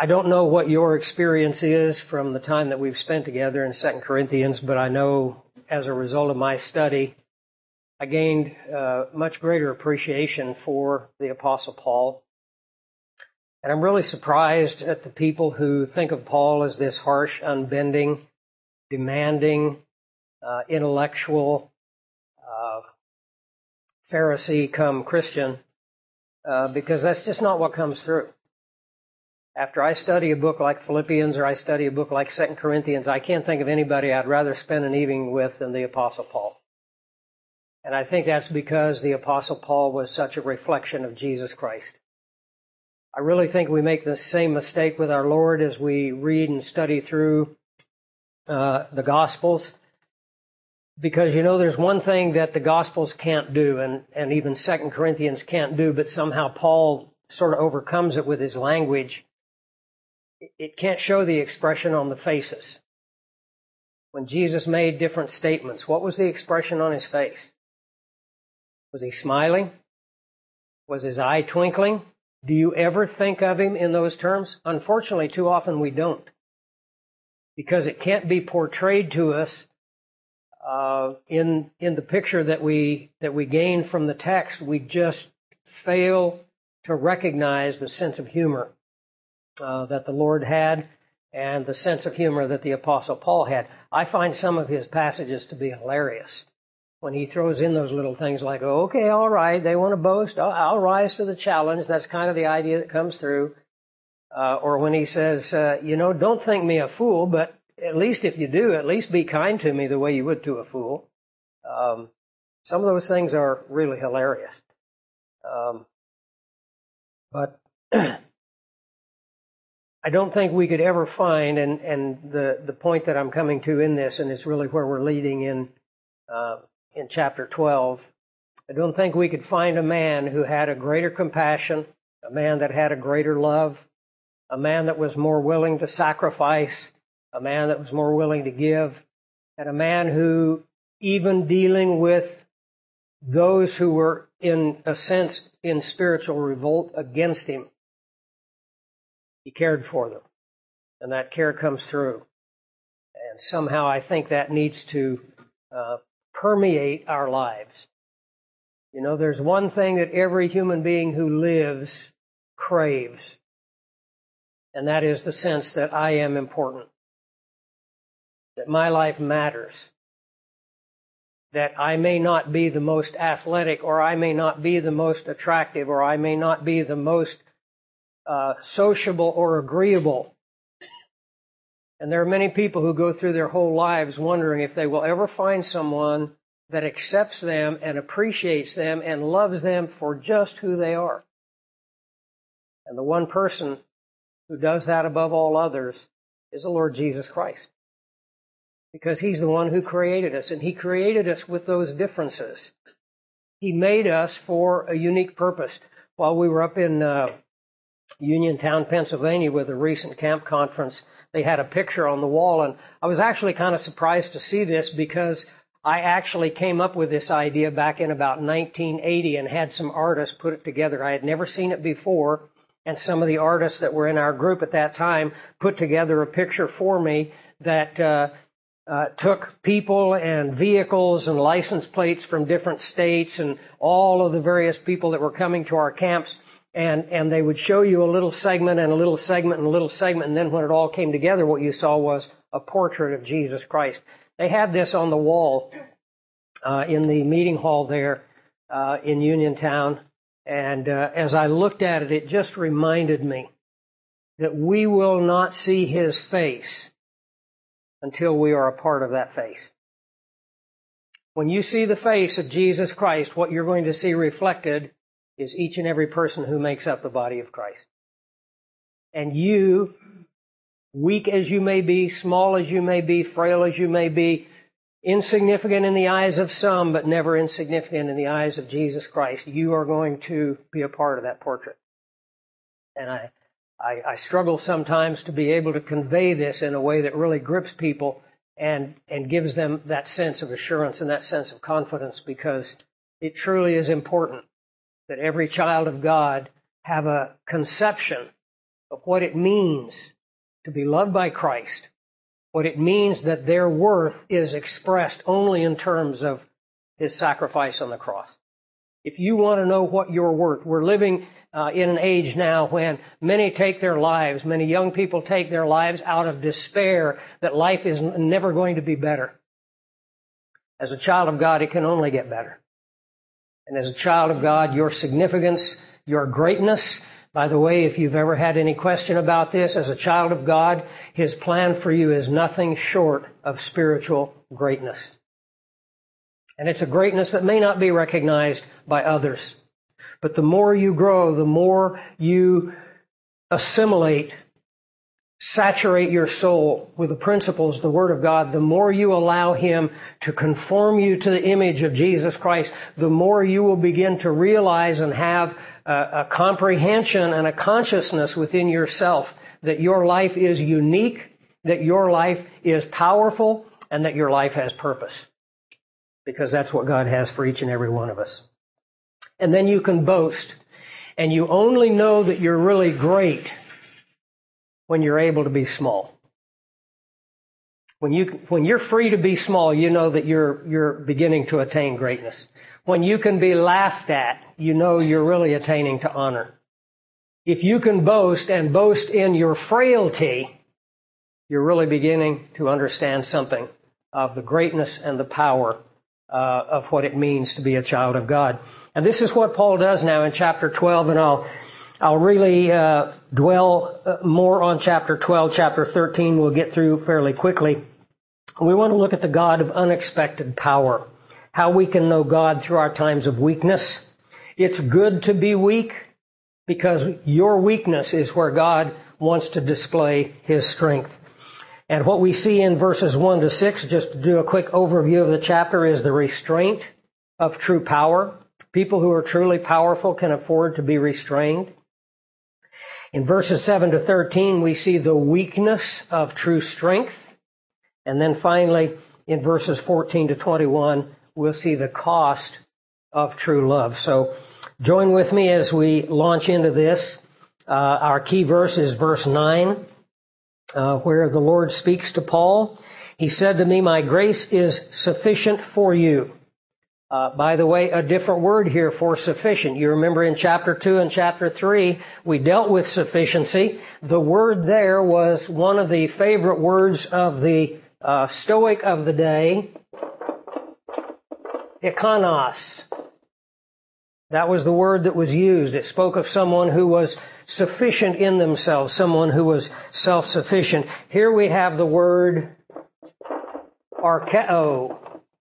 I don't know what your experience is from the time that we've spent together in 2 Corinthians, but I know as a result of my study, I gained much greater appreciation for the Apostle Paul. And I'm really surprised at the people who think of Paul as this harsh, unbending, demanding, intellectual, Pharisee come Christian, because that's just not what comes through. After I study a book like Philippians or I study a book like 2 Corinthians, I can't think of anybody I'd rather spend an evening with than the Apostle Paul. And I think that's because the Apostle Paul was such a reflection of Jesus Christ. I really think we make the same mistake with our Lord as we read and study through the Gospels. Because, there's one thing that the Gospels can't do, and even 2 Corinthians can't do, but somehow Paul sort of overcomes it with his language. It can't show the expression on the faces. When Jesus made different statements, what was the expression on his face? Was he smiling? Was his eye twinkling? Do you ever think of him in those terms? Unfortunately, too often we don't. Because it can't be portrayed to us in the picture that we gain from the text. We just fail to recognize the sense of humor that the Lord had and the sense of humor that the Apostle Paul had. I find some of his passages to be hilarious when he throws in those little things like, okay, all right, they want to boast, I'll rise to the challenge. That's kind of the idea that comes through. Or when he says, don't think me a fool, but at least if you do, at least be kind to me the way you would to a fool. Some of those things are really hilarious. But I don't think we could ever find, and the point that I'm coming to in this, and it's really where we're leading in chapter 12, I don't think we could find a man who had a greater compassion, a man that had a greater love, a man that was more willing to sacrifice, a man that was more willing to give, and a man who, even dealing with those who were, in a sense, in spiritual revolt against him, he cared for them. And that care comes through. And somehow I think that needs to permeate our lives. There's one thing that every human being who lives craves, and that is the sense that I am important, that my life matters, that I may not be the most athletic, or I may not be the most attractive, or I may not be the most sociable or agreeable. And there are many people who go through their whole lives wondering if they will ever find someone that accepts them and appreciates them and loves them for just who they are. And the one person who does that above all others is the Lord Jesus Christ. Because He's the one who created us, and He created us with those differences. He made us for a unique purpose. While we were up in Uniontown, Pennsylvania with a recent camp conference, they had a picture on the wall, and I was actually kind of surprised to see this because I actually came up with this idea back in about 1980 and had some artists put it together. I had never seen it before, and some of the artists that were in our group at that time put together a picture for me that took people and vehicles and license plates from different states and all of the various people that were coming to our camps, and they would show you a little segment and a little segment and a little segment, and then when it all came together, what you saw was a portrait of Jesus Christ. They had this on the wall in the meeting hall there in Uniontown, and as I looked at it, it just reminded me that we will not see His face until we are a part of that face. When you see the face of Jesus Christ, what you're going to see reflected is each and every person who makes up the body of Christ. And you, weak as you may be, small as you may be, frail as you may be, insignificant in the eyes of some, but never insignificant in the eyes of Jesus Christ, you are going to be a part of that portrait. And I struggle sometimes to be able to convey this in a way that really grips people and gives them that sense of assurance and that sense of confidence, because it truly is important that every child of God have a conception of what it means to be loved by Christ, what it means that their worth is expressed only in terms of His sacrifice on the cross. If you want to know what you're worth, we're living in an age now when many take their lives, many young people take their lives out of despair that life is never going to be better. As a child of God, it can only get better. And as a child of God, your significance, your greatness, by the way, if you've ever had any question about this, as a child of God, His plan for you is nothing short of spiritual greatness. And it's a greatness that may not be recognized by others. But the more you grow, the more you assimilate, saturate your soul with the principles, the Word of God, the more you allow Him to conform you to the image of Jesus Christ, the more you will begin to realize and have a comprehension and a consciousness within yourself that your life is unique, that your life is powerful, and that your life has purpose. Because that's what God has for each and every one of us. And then you can boast. And you only know that you're really great when you're able to be small. When you're free to be small, you know that you're beginning to attain greatness. When you can be laughed at, you know you're really attaining to honor. If you can boast and boast in your frailty, you're really beginning to understand something of the greatness and the power of what it means to be a child of God. And this is what Paul does now in chapter 12, and I'll really dwell more on chapter 12. Chapter 13 we'll get through fairly quickly. We want to look at the God of unexpected power, how we can know God through our times of weakness. It's good to be weak because your weakness is where God wants to display His strength. And what we see in verses 1 to 6, just to do a quick overview of the chapter, is the restraint of true power. People who are truly powerful can afford to be restrained. In verses 7 to 13, we see the weakness of true strength. And then finally, in verses 14 to 21, we'll see the cost of true love. So join with me as we launch into this. Our key verse is verse 9. Where the Lord speaks to Paul. He said to me, "My grace is sufficient for you." By the way, a different word here for sufficient. You remember in chapter 2 and chapter 3, we dealt with sufficiency. The word there was one of the favorite words of the Stoic of the day, ikonos. That was the word that was used. It spoke of someone who was sufficient in themselves, someone who was self-sufficient. Here we have the word archeo.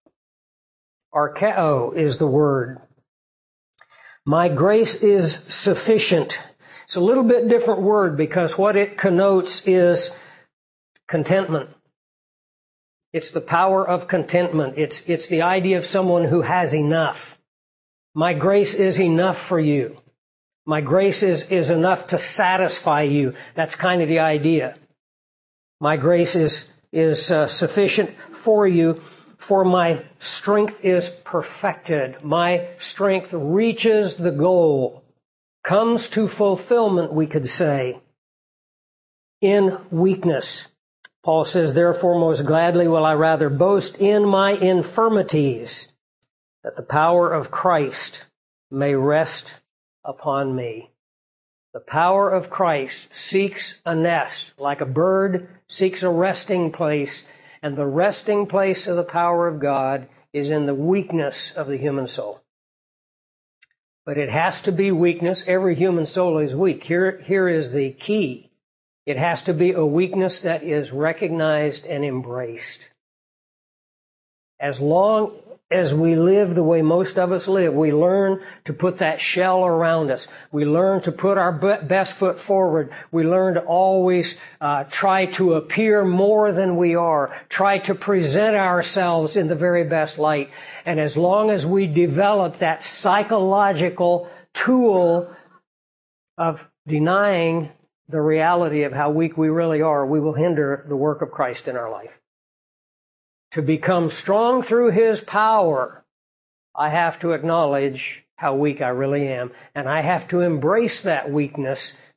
Archeo is the word. My grace is sufficient. It's a little bit different word because what it connotes is contentment. It's the power of contentment. It's the idea of someone who has enough. My grace is enough for you. My grace is enough to satisfy you. That's kind of the idea. My grace is sufficient for you, for my strength is perfected. My strength reaches the goal, comes to fulfillment, we could say, in weakness. Paul says, "Therefore most gladly will I rather boast in my infirmities, that the power of Christ may rest upon me." The power of Christ seeks a nest, like a bird seeks a resting place, and the resting place of the power of God is in the weakness of the human soul. But it has to be weakness. Every human soul is weak. Here is the key. It has to be a weakness that is recognized and embraced. As long as we live the way most of us live, we learn to put that shell around us. We learn to put our best foot forward. We learn to always try to appear more than we are, try to present ourselves in the very best light. And as long as we develop that psychological tool of denying the reality of how weak we really are, we will hinder the work of Christ in our life. To become strong through His power, I have to acknowledge how weak I really am. And I have to embrace that weakness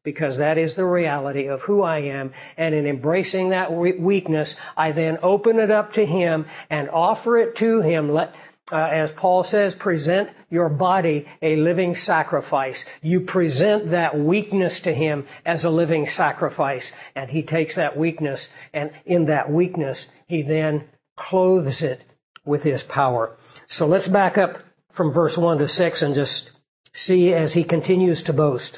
because that is the reality of who I am. And in embracing that weakness, I then open it up to Him and offer it to Him. As Paul says, present your body a living sacrifice. You present that weakness to Him as a living sacrifice. And He takes that weakness, and in that weakness, He then clothes it with His power. So let's back up from verse 1 to 6 and just see as he continues to boast.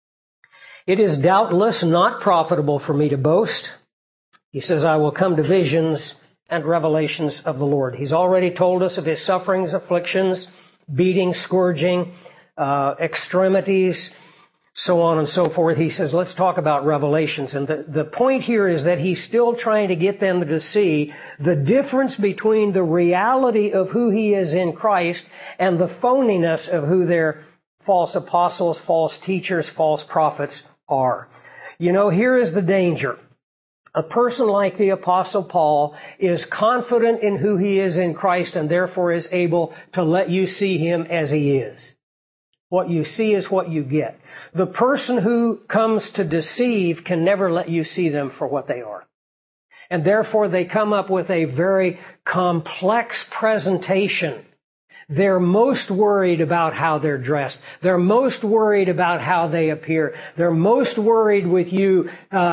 It is doubtless not profitable for me to boast. He says, I will come to visions and revelations of the Lord. He's already told us of His sufferings, afflictions, beating, scourging, extremities, so on and so forth. He says, let's talk about revelations. And the point here is that he's still trying to get them to see the difference between the reality of who He is in Christ and the phoniness of who their false apostles, false teachers, false prophets are. You know, here is the danger. A person like the Apostle Paul is confident in who he is in Christ and therefore is able to let you see him as he is. What you see is what you get. The person who comes to deceive can never let you see them for what they are. And therefore they come up with a very complex presentation. They're most worried about how they're dressed. They're most worried about how they appear. They're most worried with you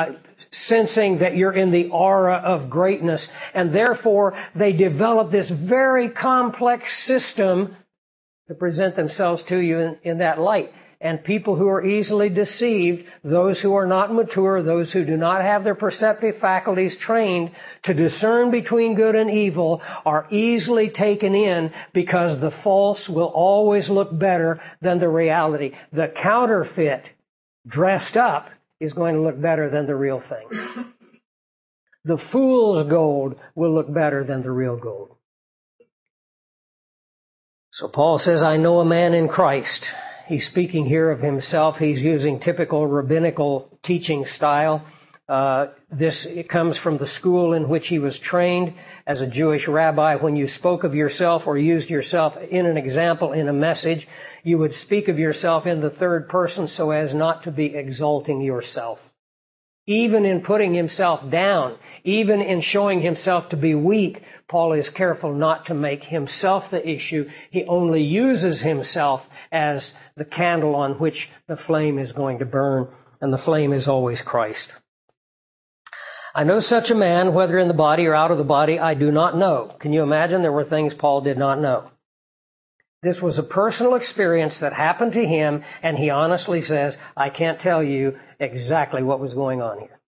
sensing that you're in the aura of greatness. And therefore, they develop this very complex system to present themselves to you in that light. And people who are easily deceived, those who are not mature, those who do not have their perceptive faculties trained to discern between good and evil, are easily taken in because the false will always look better than the reality. The counterfeit, dressed up, is going to look better than the real thing. The fool's gold will look better than the real gold. So Paul says, I know a man in Christ. He's speaking here of himself. He's using typical rabbinical teaching style. It comes from the school in which he was trained as a Jewish rabbi. When you spoke of yourself or used yourself in an example in a message, you would speak of yourself in the third person so as not to be exalting yourself. Even in putting himself down, even in showing himself to be weak, Paul is careful not to make himself the issue. He only uses himself as the candle on which the flame is going to burn, and the flame is always Christ. I know such a man, whether in the body or out of the body, I do not know. Can you imagine? There were things Paul did not know. This was a personal experience that happened to him, and he honestly says, I can't tell you exactly what was going on here.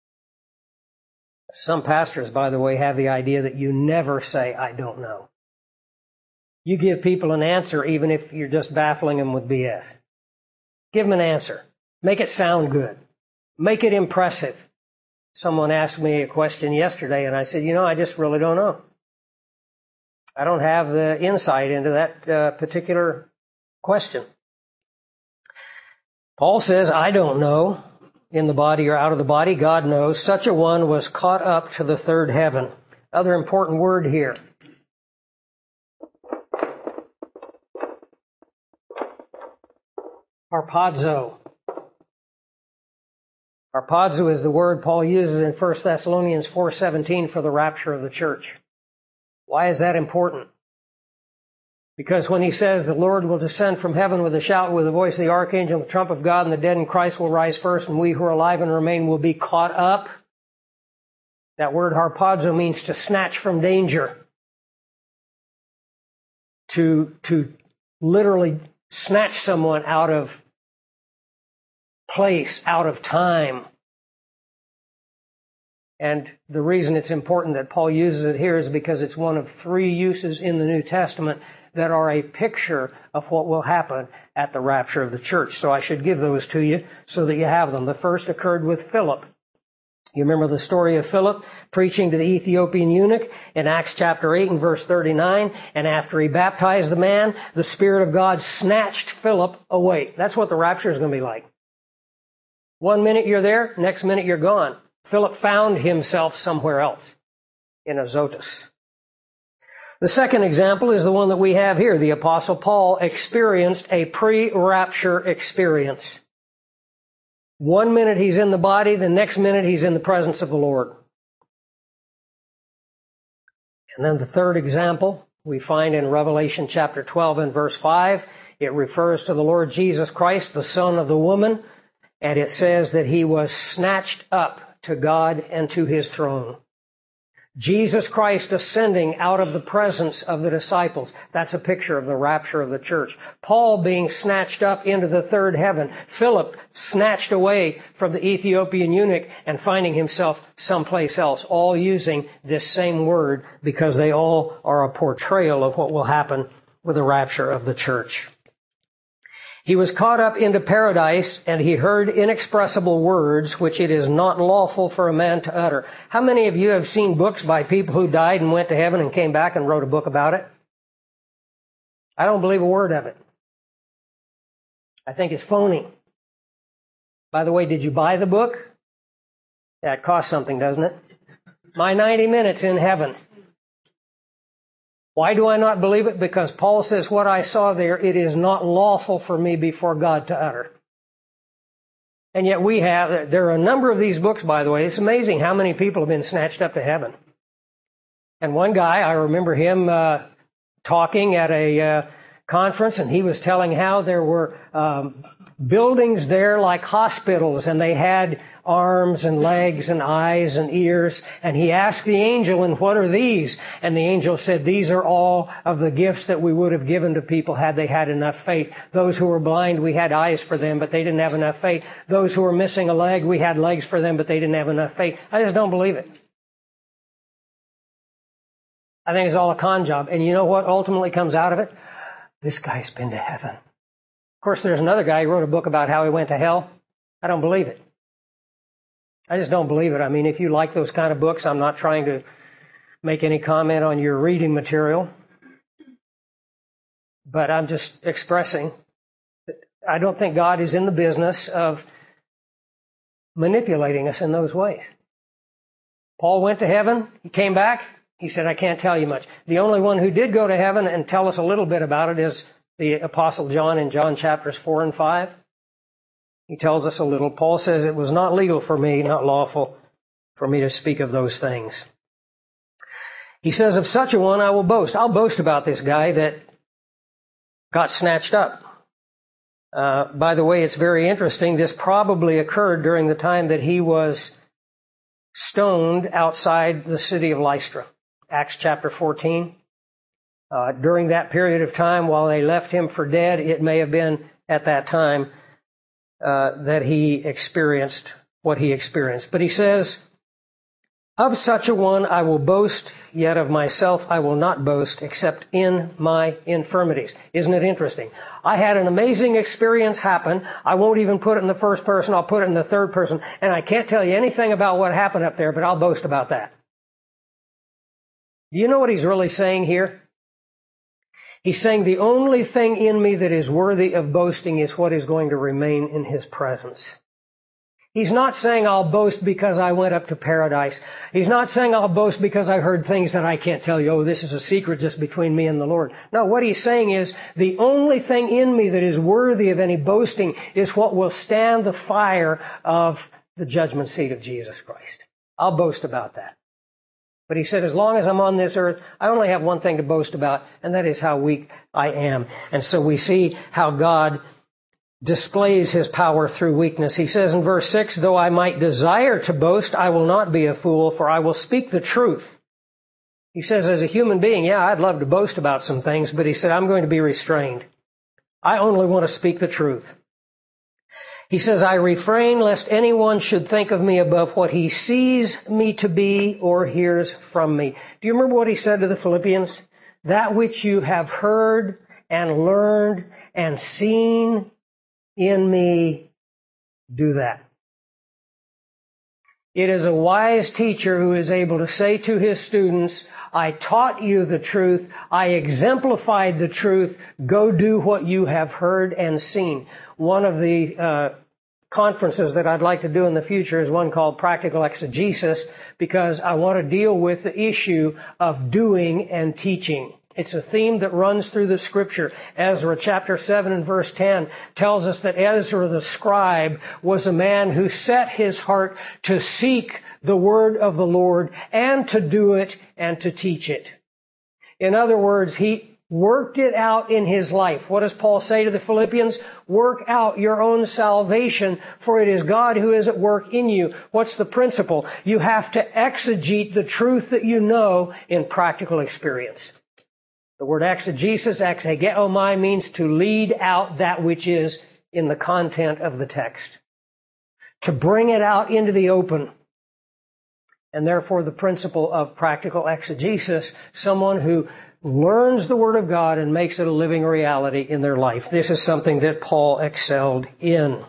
Some pastors, by the way, have the idea that you never say, I don't know. You give people an answer even if you're just baffling them with BS. Give them an answer. Make it sound good. Make it impressive. Someone asked me a question yesterday, and I said, I just really don't know. I don't have the insight into that particular question. Paul says, I don't know, in the body or out of the body. God knows. Such a one was caught up to the third heaven. Other important word here. Harpazo. Harpazo is the word Paul uses in 1 Thessalonians 4:17 for the rapture of the church. Why is that important? Because when he says the Lord will descend from heaven with a shout, with the voice of the archangel, and the trump of God, and the dead in Christ will rise first, and we who are alive and remain will be caught up. That word harpazo means to snatch from danger. To literally snatch someone out of place, out of time. And the reason it's important that Paul uses it here is because it's one of three uses in the New Testament that are a picture of what will happen at the rapture of the church. So I should give those to you so that you have them. The first occurred with Philip. You remember the story of Philip preaching to the Ethiopian eunuch in Acts chapter 8 and verse 39. And after he baptized the man, the Spirit of God snatched Philip away. That's what the rapture is going to be like. 1 minute you're there, next minute you're gone. Philip found himself somewhere else in Azotus. The second example is the one that we have here. The Apostle Paul experienced a pre-rapture experience. 1 minute he's in the body, the next minute he's in the presence of the Lord. And then the third example we find in Revelation chapter 12 and verse 5. It refers to the Lord Jesus Christ, the Son of the woman, and it says that he was snatched up to God and to his throne. Jesus Christ ascending out of the presence of the disciples. That's a picture of the rapture of the church. Paul being snatched up into the third heaven. Philip snatched away from the Ethiopian eunuch and finding himself someplace else. All using this same word because they all are a portrayal of what will happen with the rapture of the church. He was caught up into paradise, and he heard inexpressible words which it is not lawful for a man to utter. How many of you have seen books by people who died and went to heaven and came back and wrote a book about it? I don't believe a word of it. I think it's phony. By the way, did you buy the book? Yeah, it costs something, doesn't it? My 90 Minutes in Heaven. Why do I not believe it? Because Paul says, what I saw there, it is not lawful for me before God to utter. And yet there are a number of these books, by the way. It's amazing how many people have been snatched up to heaven. And one guy, I remember him talking at a conference, and he was telling how there were buildings there like hospitals, and they had arms and legs and eyes and ears. And he asked the angel, and what are these? And the angel said, these are all of the gifts that we would have given to people had they had enough faith. Those who were blind, we had eyes for them, but they didn't have enough faith. Those who were missing a leg, we had legs for them, but they didn't have enough faith. I just don't believe it. I think it's all a con job. And you know what ultimately comes out of it? This guy's been to heaven. Of course, there's another guy who wrote a book about how he went to hell. I don't believe it. I just don't believe it. I mean, if you like those kind of books, I'm not trying to make any comment on your reading material. But I'm just expressing that I don't think God is in the business of manipulating us in those ways. Paul went to heaven. He came back. He said, I can't tell you much. The only one who did go to heaven and tell us a little bit about it is the Apostle John in John chapters 4 and 5. He tells us a little. Paul says it was not legal for me, not lawful for me to speak of those things. He says, of such a one I will boast. I'll boast about this guy that got snatched up. By the way, it's very interesting. This probably occurred during the time that he was stoned outside the city of Lystra. Acts chapter 14. During that period of time, while they left him for dead, it may have been at that time that he experienced what he experienced. But he says, of such a one I will boast, yet of myself I will not boast, except in my infirmities. Isn't it interesting? I had an amazing experience happen. I won't even put it in the first person. I'll put it in the third person. And I can't tell you anything about what happened up there, but I'll boast about that. Do you know what he's really saying here? He's saying the only thing in me that is worthy of boasting is what is going to remain in his presence. He's not saying I'll boast because I went up to paradise. He's not saying I'll boast because I heard things that I can't tell you. Oh, this is a secret just between me and the Lord. No, what he's saying is the only thing in me that is worthy of any boasting is what will stand the fire of the judgment seat of Jesus Christ. I'll boast about that. But he said, as long as I'm on this earth, I only have one thing to boast about, and that is how weak I am. And so we see how God displays his power through weakness. He says in verse 6, though I might desire to boast, I will not be a fool, for I will speak the truth. He says, as a human being, yeah, I'd love to boast about some things, but he said, I'm going to be restrained. I only want to speak the truth. He says, I refrain lest anyone should think of me above what he sees me to be or hears from me. Do you remember what he said to the Philippians? That which you have heard and learned and seen in me, do that. It is a wise teacher who is able to say to his students, I taught you the truth, I exemplified the truth, go do what you have heard and seen. One of the conferences that I'd like to do in the future is one called Practical Exegesis, because I want to deal with the issue of doing and teaching. It's a theme that runs through the Scripture. Ezra chapter 7 and verse 10 tells us that Ezra the scribe was a man who set his heart to seek the word of the Lord and to do it and to teach it. In other words, he worked it out in his life. What does Paul say to the Philippians? Work out your own salvation, for it is God who is at work in you. What's the principle? You have to exegete the truth that you know in practical experience. The word exegesis, exegeomai, means to lead out that which is in the content of the text. To bring it out into the open. And therefore the principle of practical exegesis, someone who learns the Word of God and makes it a living reality in their life. This is something that Paul excelled in.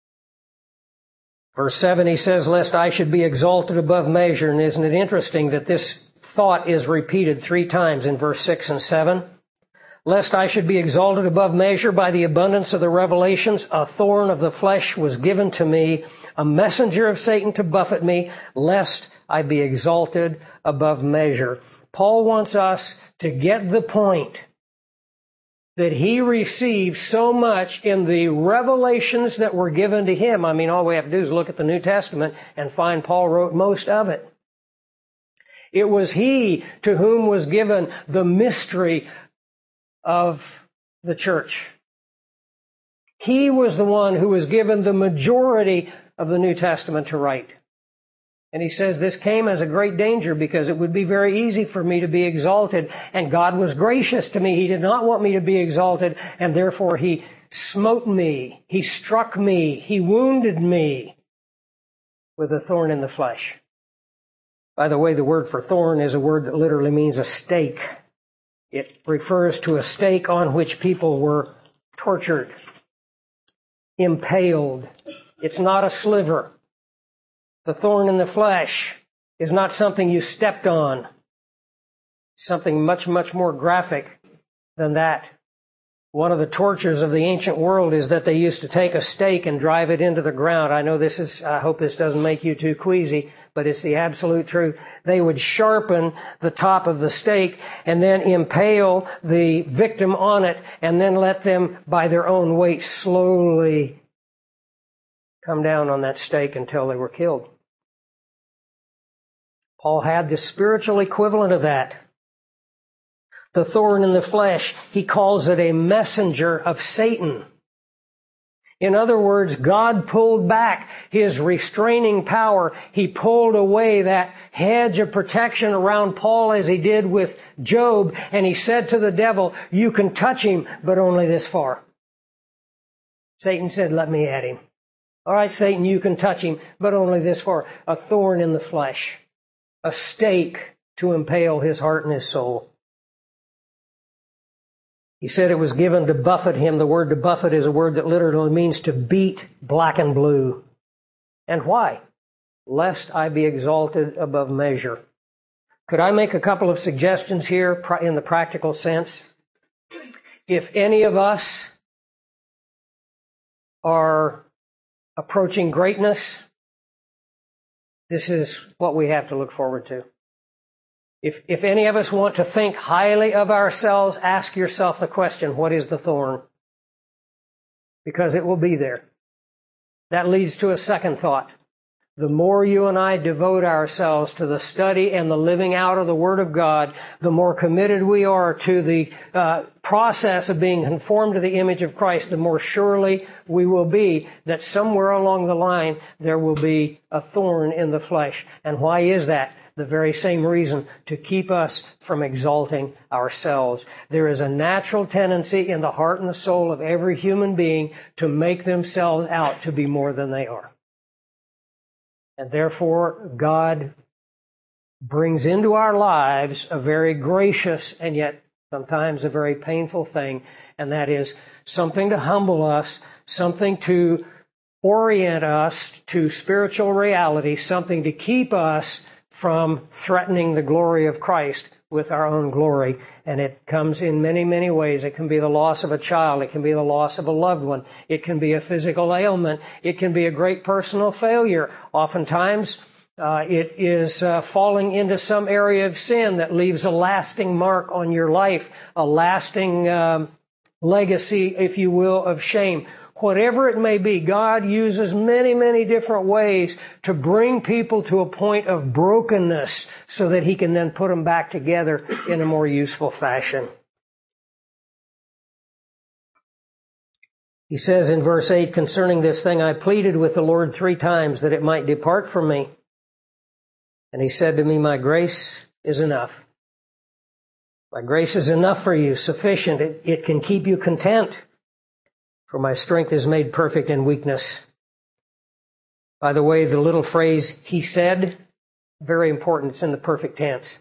Verse 7, he says, lest I should be exalted above measure. And isn't it interesting that this thought is repeated 3 times in verse 6 and 7? Lest I should be exalted above measure by the abundance of the revelations, a thorn of the flesh was given to me, a messenger of Satan to buffet me, lest I be exalted above measure. Paul wants us to get the point that he received so much in the revelations that were given to him. I mean, all we have to do is look at the New Testament and find Paul wrote most of it. It was he to whom was given the mystery of the church. He was the one who was given the majority of the New Testament to write. And he says, this came as a great danger because it would be very easy for me to be exalted. And God was gracious to me. He did not want me to be exalted. And therefore he smote me. He struck me. He wounded me with a thorn in the flesh. By the way, the word for thorn is a word that literally means a stake. It refers to a stake on which people were tortured, impaled. It's not a sliver. The thorn in the flesh is not something you stepped on. Something much, much more graphic than that. One of the tortures of the ancient world is that they used to take a stake and drive it into the ground. I hope this doesn't make you too queasy, but it's the absolute truth. They would sharpen the top of the stake and then impale the victim on it and then let them, by their own weight, slowly come down on that stake until they were killed. Paul had the spiritual equivalent of that. The thorn in the flesh, he calls it a messenger of Satan. In other words, God pulled back his restraining power. He pulled away that hedge of protection around Paul as he did with Job, and he said to the devil, you can touch him, but only this far. Satan said, let me at him. All right, Satan, you can touch him, but only this far. A thorn in the flesh. A stake to impale his heart and his soul. He said it was given to buffet him. The word to buffet is a word that literally means to beat black and blue. And why? Lest I be exalted above measure. Could I make a couple of suggestions here in the practical sense? If any of us are approaching greatness, this is what we have to look forward to. If any of us want to think highly of ourselves, ask yourself the question, what is the thorn? Because it will be there. That leads to a second thought. The more you and I devote ourselves to the study and the living out of the Word of God, the more committed we are to the process of being conformed to the image of Christ, the more surely we will be that somewhere along the line there will be a thorn in the flesh. And why is that? The very same reason, to keep us from exalting ourselves. There is a natural tendency in the heart and the soul of every human being to make themselves out to be more than they are. And therefore, God brings into our lives a very gracious and yet sometimes a very painful thing, and that is something to humble us, something to orient us to spiritual reality, something to keep us from threatening the glory of Christ with our own glory. And it comes in many, many ways. It can be the loss of a child. It can be the loss of a loved one. It can be a physical ailment. It can be a great personal failure. Oftentimes, It is falling into some area of sin that leaves a lasting mark on your life, a lasting legacy, if you will, of shame. Whatever it may be, God uses many, many different ways to bring people to a point of brokenness so that He can then put them back together in a more useful fashion. He says in verse 8, concerning this thing, I pleaded with the Lord 3 times that it might depart from me. And He said to me, my grace is enough. My grace is enough for you, sufficient. It can keep you content. For my strength is made perfect in weakness. By the way, the little phrase, He said, very important. It's in the perfect tense.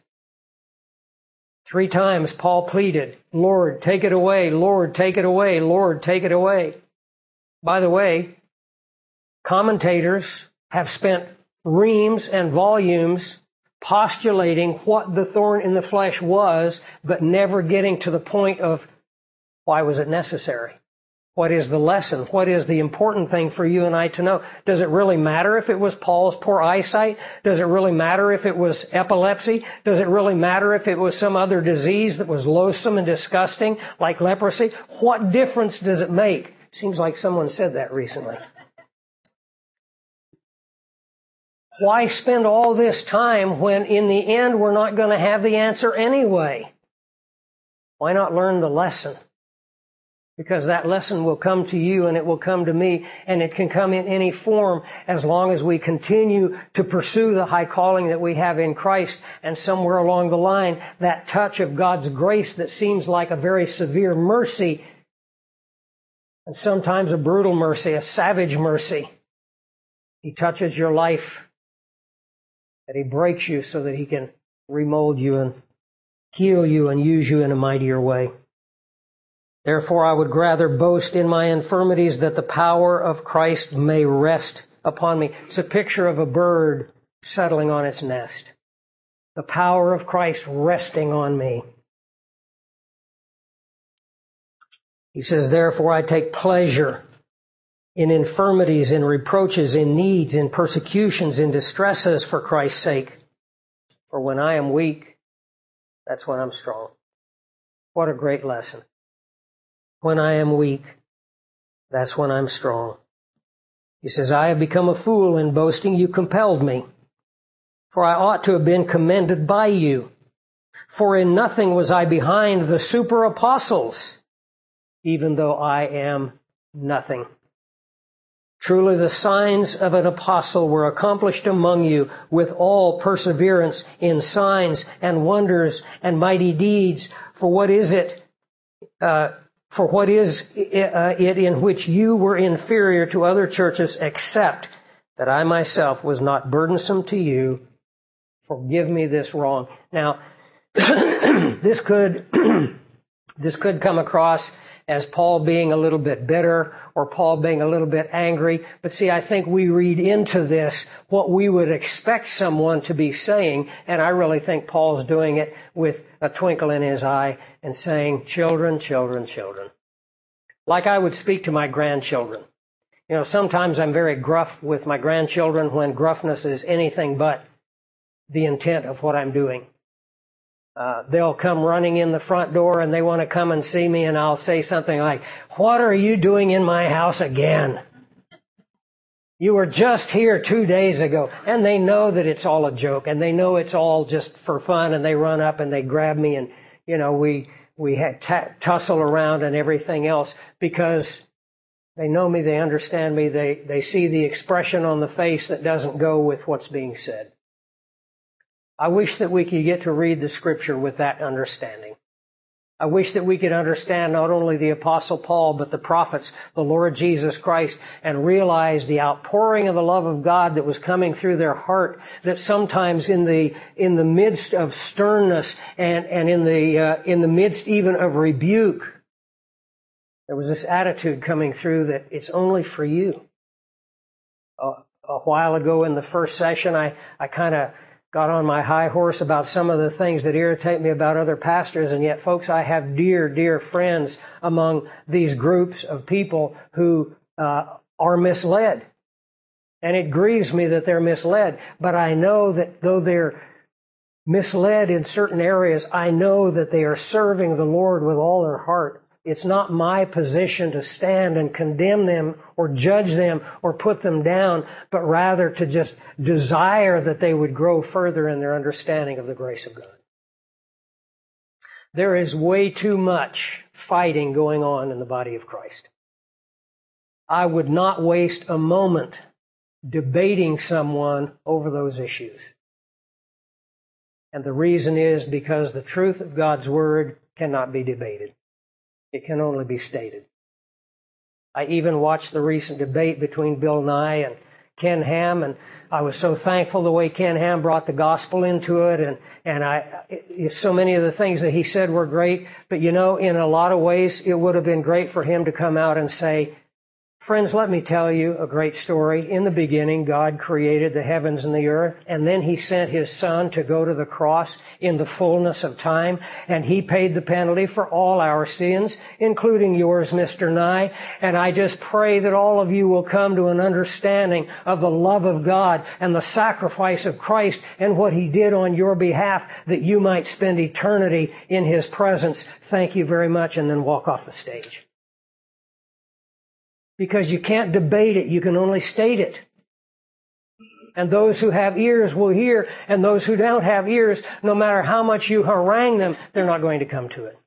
3 times Paul pleaded, Lord, take it away. Lord, take it away. Lord, take it away. By the way, commentators have spent reams and volumes postulating what the thorn in the flesh was, but never getting to the point of why was it necessary? What is the lesson? What is the important thing for you and I to know? Does it really matter if it was Paul's poor eyesight? Does it really matter if it was epilepsy? Does it really matter if it was some other disease that was loathsome and disgusting, like leprosy? What difference does it make? Seems like someone said that recently. Why spend all this time when in the end we're not going to have the answer anyway? Why not learn the lesson? Because that lesson will come to you and it will come to me, and it can come in any form as long as we continue to pursue the high calling that we have in Christ, and somewhere along the line, that touch of God's grace that seems like a very severe mercy, and sometimes a brutal mercy, a savage mercy. He touches your life, that He breaks you so that He can remold you and heal you and use you in a mightier way. Therefore, I would rather boast in my infirmities that the power of Christ may rest upon me. It's a picture of a bird settling on its nest. The power of Christ resting on me. He says, therefore, I take pleasure in infirmities, in reproaches, in needs, in persecutions, in distresses for Christ's sake. For when I am weak, that's when I'm strong. What a great lesson. When I am weak, that's when I'm strong. He says, I have become a fool in boasting. You compelled me. For I ought to have been commended by you. For in nothing was I behind the super apostles, even though I am nothing. Truly the signs of an apostle were accomplished among you with all perseverance in signs and wonders and mighty deeds. For what is it in which you were inferior to other churches, except that I myself was not burdensome to you? Forgive me this wrong. Now, this could come across as Paul being a little bit bitter or Paul being a little bit angry. But see, I think we read into this what we would expect someone to be saying, and I really think Paul's doing it with a twinkle in his eye and saying, children, children, children. Like I would speak to my grandchildren. You know, sometimes I'm very gruff with my grandchildren when gruffness is anything but the intent of what I'm doing. They'll come running in the front door and they want to come and see me, and I'll say something like, what are you doing in my house again? You were just here 2 days ago. And they know that it's all a joke, and they know it's all just for fun, and they run up and they grab me, and, you know, we tussle around and everything else because they know me, they understand me, they see the expression on the face that doesn't go with what's being said. I wish that we could get to read the Scripture with that understanding. I wish that we could understand not only the Apostle Paul, but the prophets, the Lord Jesus Christ, and realize the outpouring of the love of God that was coming through their heart, that sometimes in the midst of sternness and in the midst even of rebuke, there was this attitude coming through that it's only for you. A while ago in the first session, I kind of got on my high horse about some of the things that irritate me about other pastors, and yet, folks, I have dear, dear friends among these groups of people who are misled. And it grieves me that they're misled. But I know that though they're misled in certain areas, I know that they are serving the Lord with all their heart. It's not my position to stand and condemn them or judge them or put them down, but rather to just desire that they would grow further in their understanding of the grace of God. There is way too much fighting going on in the body of Christ. I would not waste a moment debating someone over those issues. And the reason is because the truth of God's Word cannot be debated. It can only be stated. I even watched the recent debate between Bill Nye and Ken Ham, and I was so thankful the way Ken Ham brought the gospel into it, and so many of the things that he said were great, but in a lot of ways, it would have been great for him to come out and say, friends, let me tell you a great story. In the beginning, God created the heavens and the earth, and then He sent His Son to go to the cross in the fullness of time, and He paid the penalty for all our sins, including yours, Mr. Nye. And I just pray that all of you will come to an understanding of the love of God and the sacrifice of Christ and what He did on your behalf, that you might spend eternity in His presence. Thank you very much, and then walk off the stage. Because you can't debate it, you can only state it. And those who have ears will hear, and those who don't have ears, no matter how much you harangue them, they're not going to come to it.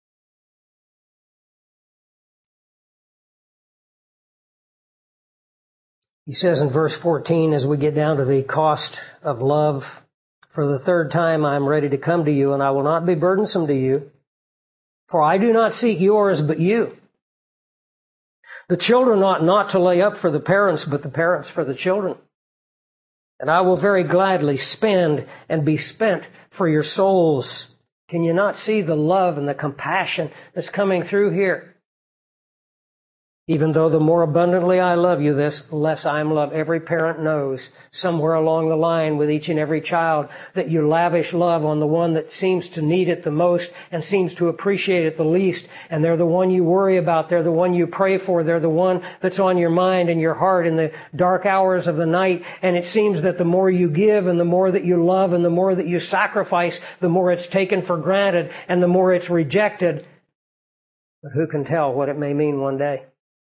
He says in verse 14, as we get down to the cost of love, for the third time I am ready to come to you, and I will not be burdensome to you, for I do not seek yours, but you. The children ought not to lay up for the parents, but the parents for the children. And I will very gladly spend and be spent for your souls. Can you not see the love and the compassion that's coming through here? Even though the more abundantly I love you, the less I am loved. Every parent knows somewhere along the line with each and every child that you lavish love on the one that seems to need it the most and seems to appreciate it the least. And they're the one you worry about. They're the one you pray for. They're the one that's on your mind and your heart in the dark hours of the night. And it seems that the more you give and the more that you love and the more that you sacrifice, the more it's taken for granted and the more it's rejected. But who can tell what it may mean one day?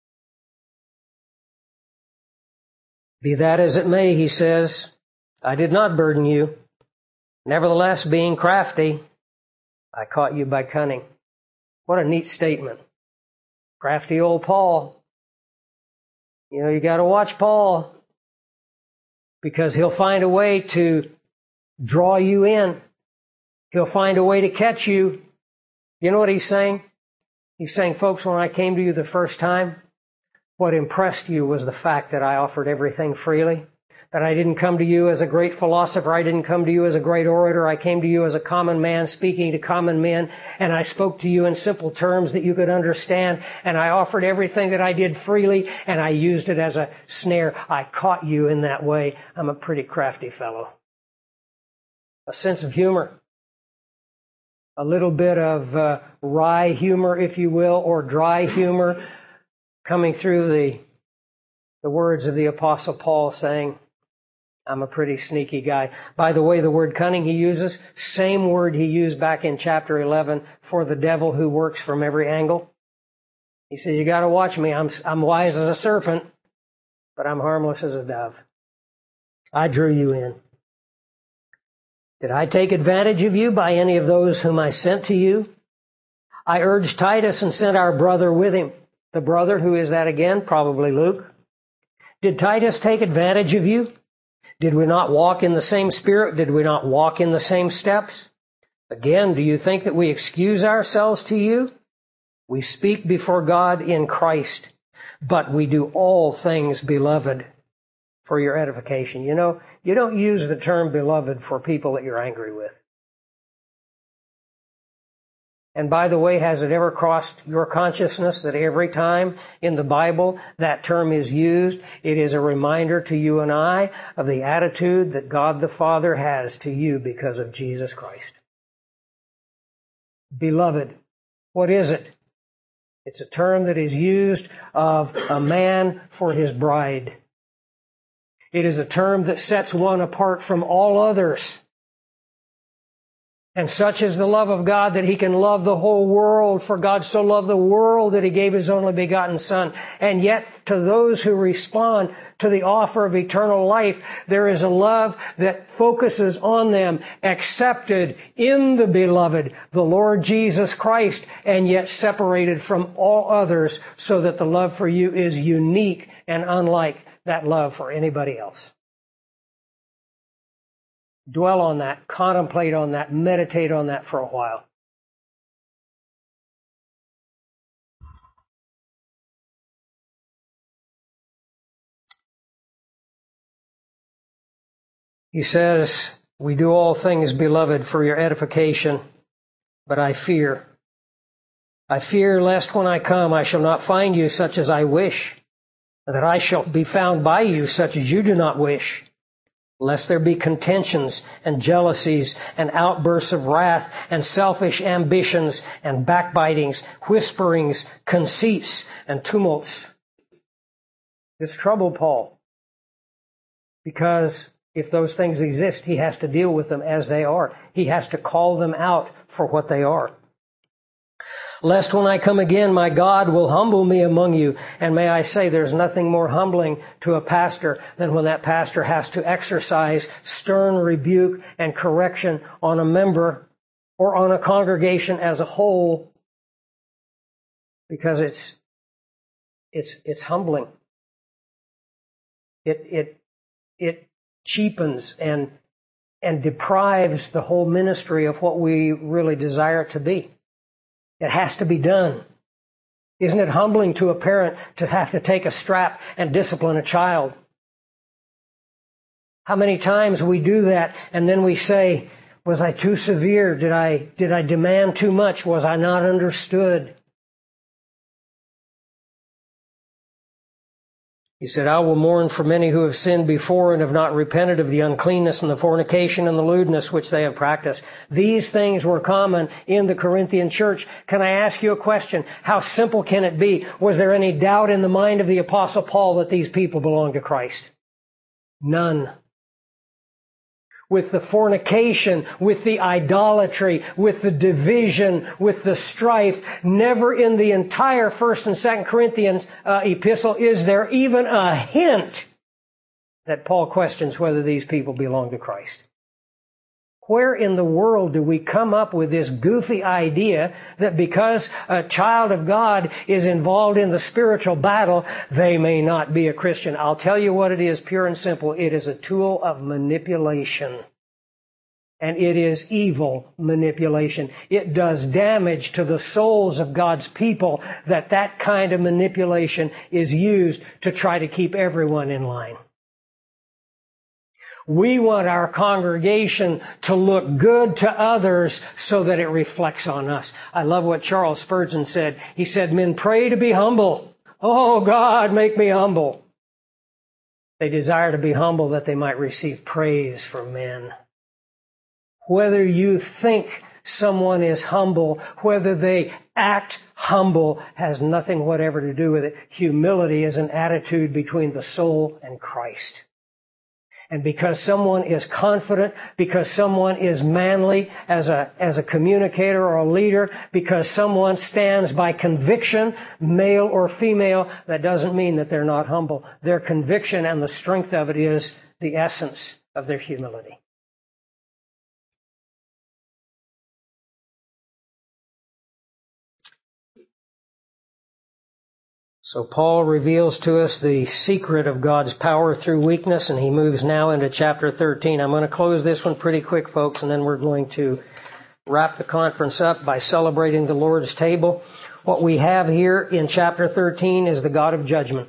Be that as it may, he says, I did not burden you. Nevertheless, being crafty, I caught you by cunning. What a neat statement. Crafty old Paul. You got to watch Paul, because he'll find a way to draw you in. He'll find a way to catch you. You know what he's saying? He's saying, folks, when I came to you the first time, what impressed you was the fact that I offered everything freely, that I didn't come to you as a great philosopher, I didn't come to you as a great orator, I came to you as a common man speaking to common men, and I spoke to you in simple terms that you could understand, and I offered everything that I did freely, and I used it as a snare. I caught you in that way. I'm a pretty crafty fellow. A sense of humor. A little bit of wry humor, if you will, or dry humor, coming through the words of the Apostle Paul saying, I'm a pretty sneaky guy. By the way, the word cunning he uses, same word he used back in chapter 11 for the devil who works from every angle. He says, you got to watch me. I'm wise as a serpent, but I'm harmless as a dove. I drew you in. Did I take advantage of you by any of those whom I sent to you? I urged Titus and sent our brother with him. The brother, who is that again? Probably Luke. Did Titus take advantage of you? Did we not walk in the same spirit? Did we not walk in the same steps? Again, do you think that we excuse ourselves to you? We speak before God in Christ, but we do all things, beloved, for your edification. You don't use the term beloved for people that you're angry with. And by the way, has it ever crossed your consciousness that every time in the Bible that term is used, it is a reminder to you and I of the attitude that God the Father has to you because of Jesus Christ? Beloved, what is it? It's a term that is used of a man for his bride. It is a term that sets one apart from all others. And such is the love of God that He can love the whole world. For God so loved the world that He gave His only begotten Son. And yet to those who respond to the offer of eternal life, there is a love that focuses on them, accepted in the Beloved, the Lord Jesus Christ, and yet separated from all others, so that the love for you is unique and unlike that love for anybody else. Dwell on that, contemplate on that, meditate on that for a while. He says, we do all things, beloved, for your edification, but I fear lest when I come I shall not find you such as I wish, and that I shall be found by you such as you do not wish. Lest there be contentions and jealousies and outbursts of wrath and selfish ambitions and backbitings, whisperings, conceits, and tumults. This troubled Paul, because if those things exist, he has to deal with them as they are. He has to call them out for what they are. Lest when I come again, my God will humble me among you. And may I say, there's nothing more humbling to a pastor than when that pastor has to exercise stern rebuke and correction on a member or on a congregation as a whole, because it's humbling. It cheapens and deprives the whole ministry of what we really desire it to be. It has to be done. Isn't it humbling to a parent to have to take a strap and discipline a child? How many times we do that and then we say, was I too severe? Did I demand too much? Was I not understood? He said, I will mourn for many who have sinned before and have not repented of the uncleanness and the fornication and the lewdness which they have practiced. These things were common in the Corinthian church. Can I ask you a question? How simple can it be? Was there any doubt in the mind of the Apostle Paul that these people belonged to Christ? None. With the fornication, with the idolatry, with the division, with the strife. Never in the entire 1st and 2nd Corinthians epistle is there even a hint that Paul questions whether these people belong to Christ. Where in the world do we come up with this goofy idea that because a child of God is involved in the spiritual battle, they may not be a Christian? I'll tell you what it is, pure and simple. It is a tool of manipulation. And it is evil manipulation. It does damage to the souls of God's people that kind of manipulation is used to try to keep everyone in line. We want our congregation to look good to others so that it reflects on us. I love what Charles Spurgeon said. He said, men pray to be humble. Oh, God, make me humble. They desire to be humble that they might receive praise from men. Whether you think someone is humble, whether they act humble, has nothing whatever to do with it. Humility is an attitude between the soul and Christ. And because someone is confident, because someone is manly as a communicator or a leader, because someone stands by conviction, male or female, that doesn't mean that they're not humble. Their conviction and the strength of it is the essence of their humility. So Paul reveals to us the secret of God's power through weakness, and he moves now into chapter 13. I'm going to close this one pretty quick, folks, and then we're going to wrap the conference up by celebrating the Lord's table. What we have here in chapter 13 is the God of judgment.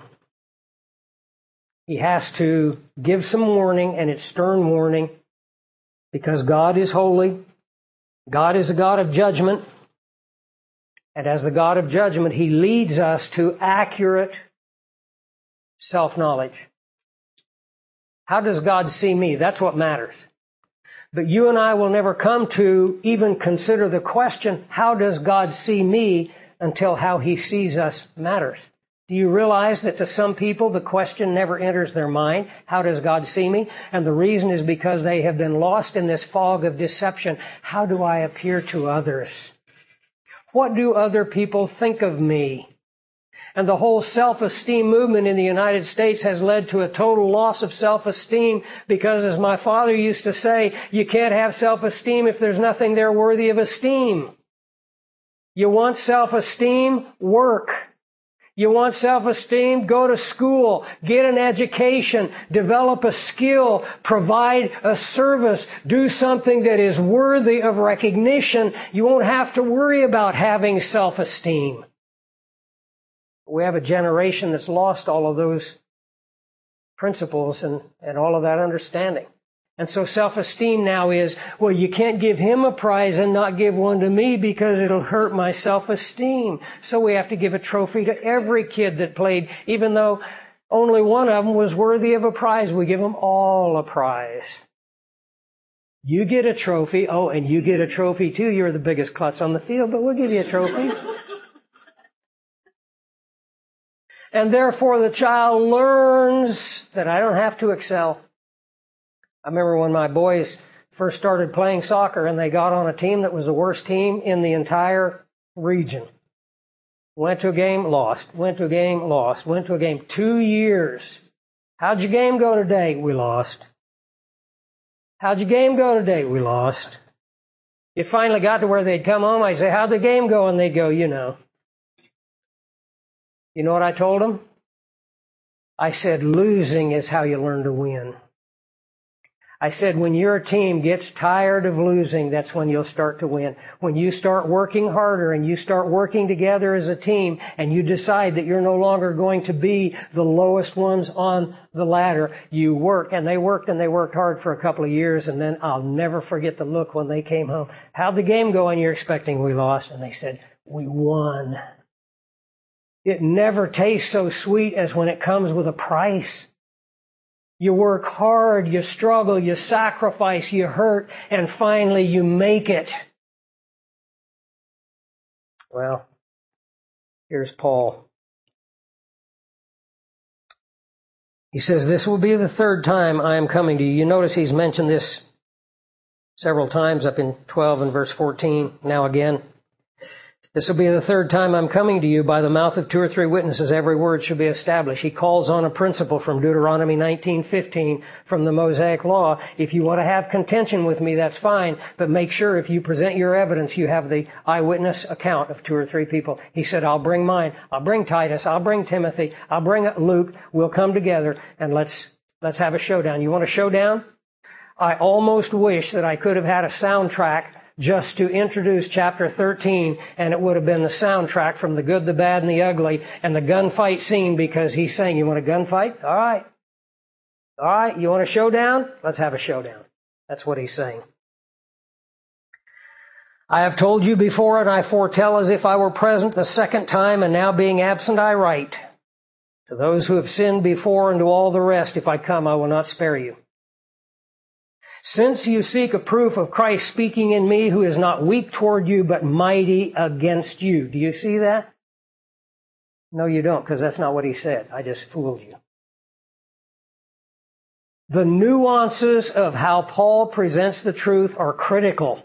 He has to give some warning, and it's stern warning, because God is holy. God is a God of judgment. And as the God of judgment, He leads us to accurate self-knowledge. How does God see me? That's what matters. But you and I will never come to even consider the question, how does God see me, until how He sees us matters. Do you realize that to some people the question never enters their mind, how does God see me? And the reason is because they have been lost in this fog of deception. How do I appear to others? What do other people think of me? And the whole self-esteem movement in the United States has led to a total loss of self-esteem because, as my father used to say, you can't have self-esteem if there's nothing there worthy of esteem. You want self-esteem? Work. You want self-esteem? Go to school, get an education, develop a skill, provide a service, do something that is worthy of recognition. You won't have to worry about having self-esteem. We have a generation that's lost all of those principles and all of that understanding. And so self-esteem now is, well, you can't give him a prize and not give one to me because it'll hurt my self-esteem. So we have to give a trophy to every kid that played, even though only one of them was worthy of a prize. We give them all a prize. You get a trophy. Oh, and you get a trophy too. You're the biggest klutz on the field, but we'll give you a trophy. And therefore the child learns that I don't have to excel. I remember when my boys first started playing soccer and they got on a team that was the worst team in the entire region. Went to a game, lost. Went to a game, lost. Went to a game 2 years. How'd your game go today? We lost. How'd your game go today? We lost. It finally got to where they'd come home. I'd say, how'd the game go? And they'd go, you know. You know what I told them? I said, losing is how you learn to win. I said, when your team gets tired of losing, that's when you'll start to win. When you start working harder and you start working together as a team and you decide that you're no longer going to be the lowest ones on the ladder, you work. And they worked hard for a couple of years, and then I'll never forget the look when they came home. How'd the game go? And you're expecting we lost. And they said, we won. It never tastes so sweet as when it comes with a price. You work hard, you struggle, you sacrifice, you hurt, and finally you make it. Well, here's Paul. He says, this will be the third time I am coming to you. You notice he's mentioned this several times up in 12 and verse 14, now again. This will be the third time I'm coming to you. By the mouth of 2 or 3 witnesses, every word shall be established. He calls on a principle from Deuteronomy 19:15 from the Mosaic Law. If you want to have contention with me, that's fine. But make sure if you present your evidence, you have the eyewitness account of 2 or 3 people. He said, I'll bring mine. I'll bring Titus. I'll bring Timothy. I'll bring Luke. We'll come together and let's have a showdown. You want a showdown? I almost wish that I could have had a soundtrack just to introduce chapter 13, and it would have been the soundtrack from The Good, the Bad, and the Ugly, and the gunfight scene, because he's saying, you want a gunfight? All right. All right, you want a showdown? Let's have a showdown. That's what he's saying. I have told you before, and I foretell as if I were present the second time, and now being absent I write. To those who have sinned before and to all the rest, if I come, I will not spare you. Since you seek a proof of Christ speaking in me, who is not weak toward you, but mighty against you. Do you see that? No, you don't, because that's not what he said. I just fooled you. The nuances of how Paul presents the truth are critical.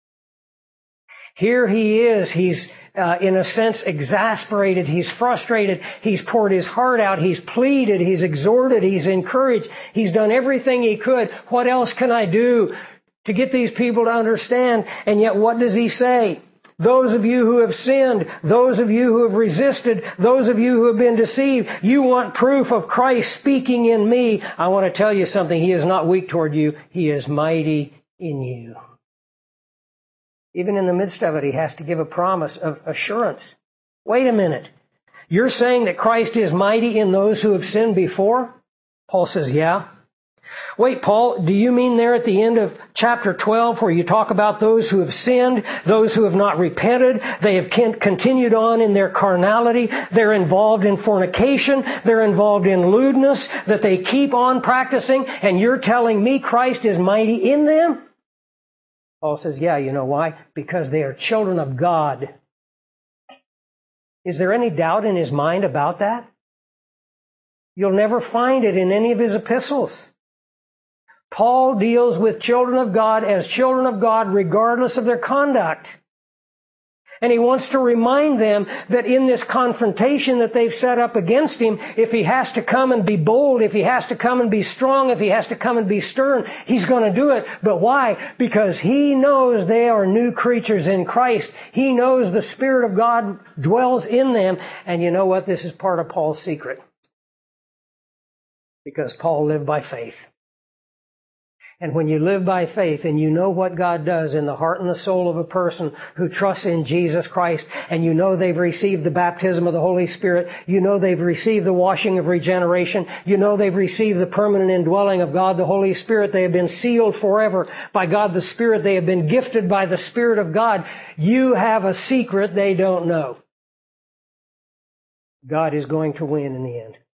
Here he is. He's, in a sense, exasperated. He's frustrated. He's poured his heart out. He's pleaded. He's exhorted. He's encouraged. He's done everything he could. What else can I do to get these people to understand? And yet, what does he say? Those of you who have sinned, those of you who have resisted, those of you who have been deceived, you want proof of Christ speaking in me. I want to tell you something. He is not weak toward you. He is mighty in you. Even in the midst of it, he has to give a promise of assurance. Wait a minute. You're saying that Christ is mighty in those who have sinned before? Paul says, yeah. Wait, Paul, do you mean there at the end of chapter 12 where you talk about those who have sinned, those who have not repented, they have continued on in their carnality, they're involved in fornication, they're involved in lewdness, that they keep on practicing, and you're telling me Christ is mighty in them? Paul says, yeah, you know why? Because they are children of God. Is there any doubt in his mind about that? You'll never find it in any of his epistles. Paul deals with children of God as children of God regardless of their conduct. And he wants to remind them that in this confrontation that they've set up against him, if he has to come and be bold, if he has to come and be strong, if he has to come and be stern, he's going to do it. But why? Because he knows they are new creatures in Christ. He knows the Spirit of God dwells in them. And you know what? This is part of Paul's secret. Because Paul lived by faith. And when you live by faith and you know what God does in the heart and the soul of a person who trusts in Jesus Christ, and you know they've received the baptism of the Holy Spirit, you know they've received the washing of regeneration, you know they've received the permanent indwelling of God the Holy Spirit, they have been sealed forever by God the Spirit, they have been gifted by the Spirit of God, you have a secret they don't know. God is going to win in the end.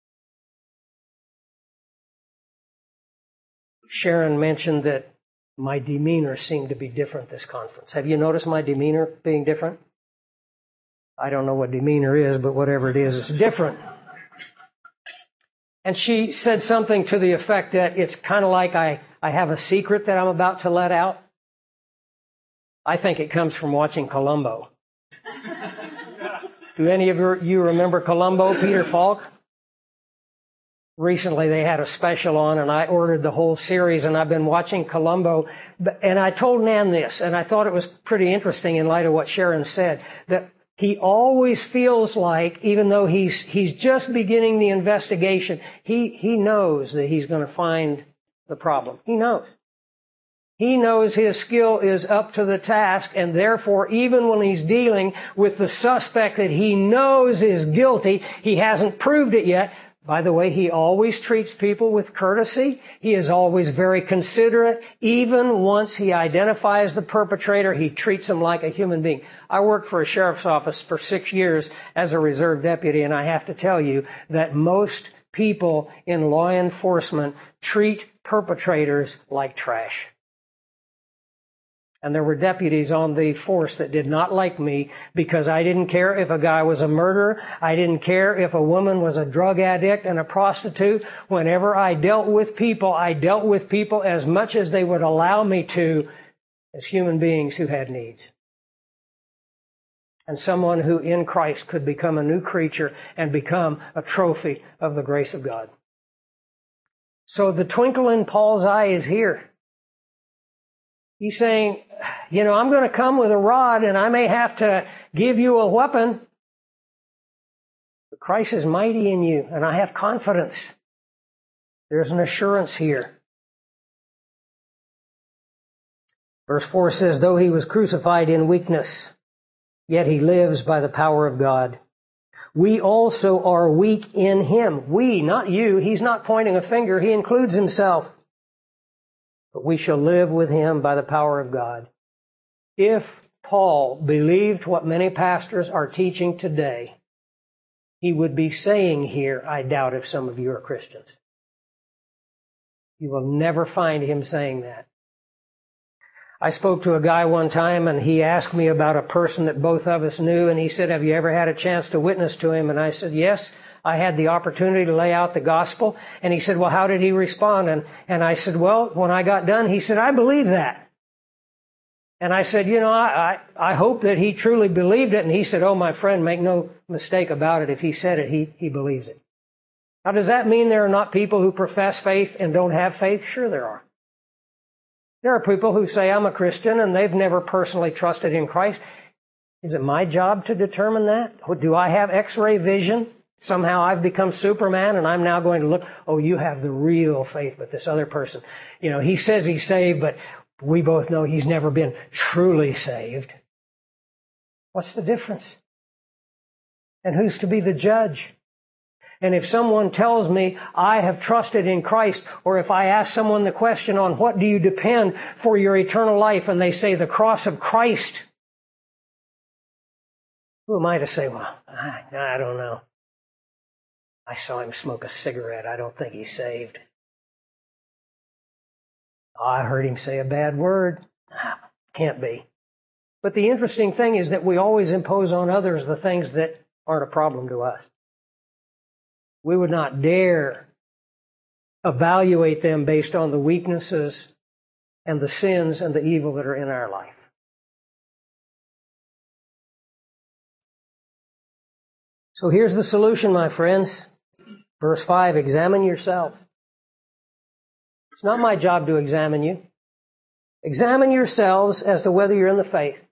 Sharon mentioned that my demeanor seemed to be different this conference. Have you noticed my demeanor being different? I don't know what demeanor is, but whatever it is, it's different. And she said something to the effect that it's kind of like I have a secret that I'm about to let out. I think it comes from watching Columbo. Do any of you remember Columbo, Peter Falk? Recently they had a special on and I ordered the whole series and I've been watching Columbo. And I told Nan this, and I thought it was pretty interesting in light of what Sharon said, that he always feels like, even though he's just beginning the investigation, he knows that he's going to find the problem. He knows. He knows his skill is up to the task, and therefore, even when he's dealing with the suspect that he knows is guilty, he hasn't proved it yet. By the way, he always treats people with courtesy. He is always very considerate. Even once he identifies the perpetrator, he treats him like a human being. I worked for a sheriff's office for 6 years as a reserve deputy, and I have to tell you that most people in law enforcement treat perpetrators like trash. And there were deputies on the force that did not like me because I didn't care if a guy was a murderer. I didn't care if a woman was a drug addict and a prostitute. Whenever I dealt with people as much as they would allow me to as human beings who had needs. And someone who in Christ could become a new creature and become a trophy of the grace of God. So the twinkle in Paul's eye is here. He's saying, I'm going to come with a rod and I may have to give you a weapon. But Christ is mighty in you and I have confidence. There's an assurance here. Verse 4 says, though he was crucified in weakness, yet he lives by the power of God. We also are weak in him. We, not you. He's not pointing a finger. He includes himself. But we shall live with him by the power of God. If Paul believed what many pastors are teaching today, he would be saying here, I doubt if some of you are Christians. You will never find him saying that. I spoke to a guy one time and he asked me about a person that both of us knew, and he said, have you ever had a chance to witness to him? And I said, yes. I had the opportunity to lay out the gospel. And he said, well, how did he respond? And I said, well, when I got done, he said, I believe that. And I said, I hope that he truly believed it. And he said, oh, my friend, make no mistake about it. If he said it, he believes it. Now, does that mean there are not people who profess faith and don't have faith? Sure there are. There are people who say, I'm a Christian, and they've never personally trusted in Christ. Is it my job to determine that? Do I have X-ray vision? Somehow I've become Superman and I'm now going to look, oh, you have the real faith, but this other person, he says he's saved, but we both know he's never been truly saved. What's the difference? And who's to be the judge? And if someone tells me I have trusted in Christ, or if I ask someone the question on what do you depend for your eternal life, and they say the cross of Christ, who am I to say, well, I don't know. I saw him smoke a cigarette. I don't think he's saved. I heard him say a bad word. Can't be. But the interesting thing is that we always impose on others the things that aren't a problem to us. We would not dare evaluate them based on the weaknesses and the sins and the evil that are in our life. So here's the solution, my friends. Verse 5, examine yourself. It's not my job to examine you. Examine yourselves as to whether you're in the faith.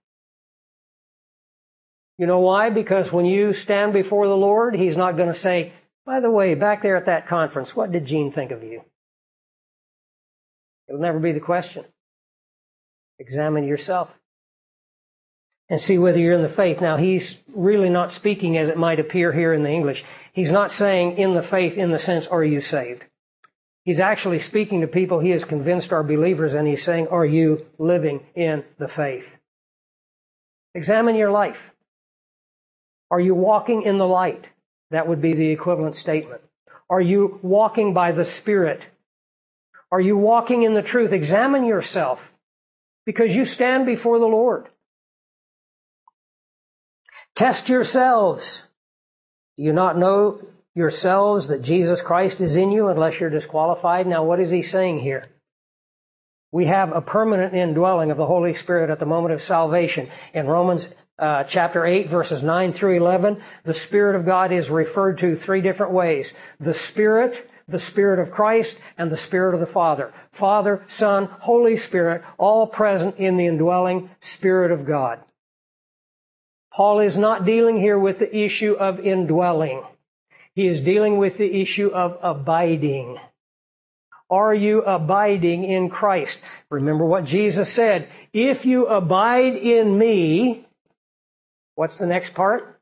You know why? Because when you stand before the Lord, He's not going to say, by the way, back there at that conference, what did Gene think of you? It'll never be the question. Examine yourself and see whether you're in the faith. Now, He's really not speaking as it might appear here in the English. He's not saying in the faith in the sense, are you saved? He's actually speaking to people He has convinced are believers, and He's saying, are you living in the faith? Examine your life. Are you walking in the light? That would be the equivalent statement. Are you walking by the Spirit? Are you walking in the truth? Examine yourself, because you stand before the Lord. Test yourselves. Do you not know yourselves that Jesus Christ is in you unless you're disqualified? Now, what is He saying here? We have a permanent indwelling of the Holy Spirit at the moment of salvation. In Romans chapter 8, verses 9 through 11, the Spirit of God is referred to three different ways. The Spirit of Christ, and the Spirit of the Father. Father, Son, Holy Spirit, all present in the indwelling Spirit of God. Paul is not dealing here with the issue of indwelling. He is dealing with the issue of abiding. Are you abiding in Christ? Remember what Jesus said. If you abide in me, what's the next part?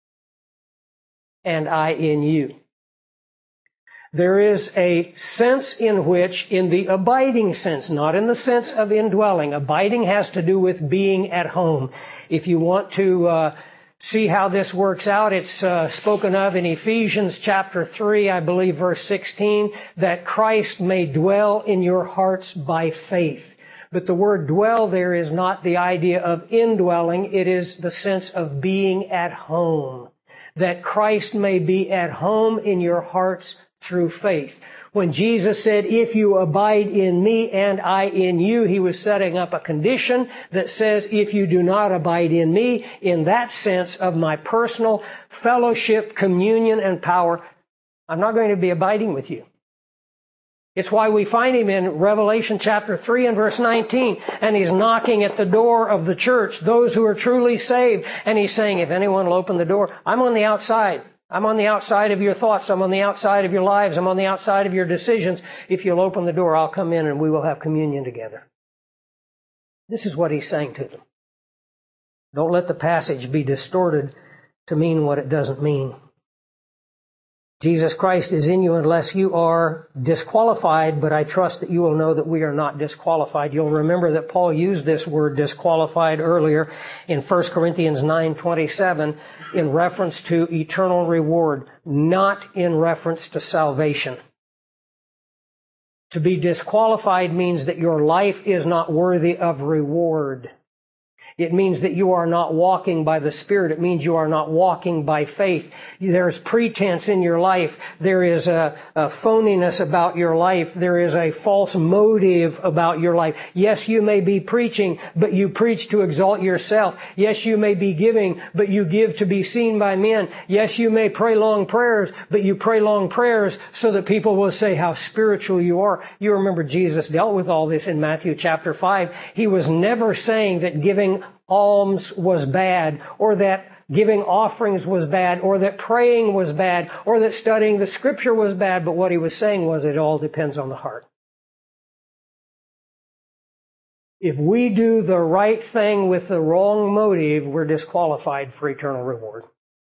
And I in you. There is a sense in which, in the abiding sense, not in the sense of indwelling. Abiding has to do with being at home. If you want to see how this works out, it's spoken of in Ephesians chapter 3, I believe, verse 16, that Christ may dwell in your hearts by faith. But the word dwell there is not the idea of indwelling. It is the sense of being at home. That Christ may be at home in your hearts through faith. When Jesus said, if you abide in me and I in you, He was setting up a condition that says, if you do not abide in me, in that sense of my personal fellowship, communion, and power, I'm not going to be abiding with you. It's why we find Him in Revelation chapter 3 and verse 19, and He's knocking at the door of the church, those who are truly saved, and He's saying, if anyone will open the door, I'm on the outside. I'm on the outside of your thoughts. I'm on the outside of your lives. I'm on the outside of your decisions. If you'll open the door, I'll come in and we will have communion together. This is what He's saying to them. Don't let the passage be distorted to mean what it doesn't mean. Jesus Christ is in you unless you are disqualified, but I trust that you will know that we are not disqualified. You'll remember that Paul used this word disqualified earlier in 1 Corinthians 9:27 in reference to eternal reward, not in reference to salvation. To be disqualified means that your life is not worthy of reward. It means that you are not walking by the Spirit. It means you are not walking by faith. There's pretense in your life. There is a phoniness about your life. There is a false motive about your life. Yes, you may be preaching, but you preach to exalt yourself. Yes, you may be giving, but you give to be seen by men. Yes, you may pray long prayers, but you pray long prayers so that people will say how spiritual you are. You remember Jesus dealt with all this in Matthew chapter 5. He was never saying that giving alms was bad, or that giving offerings was bad, or that praying was bad, or that studying the Scripture was bad. But what He was saying was it all depends on the heart. If we do the right thing with the wrong motive, we're disqualified for eternal reward.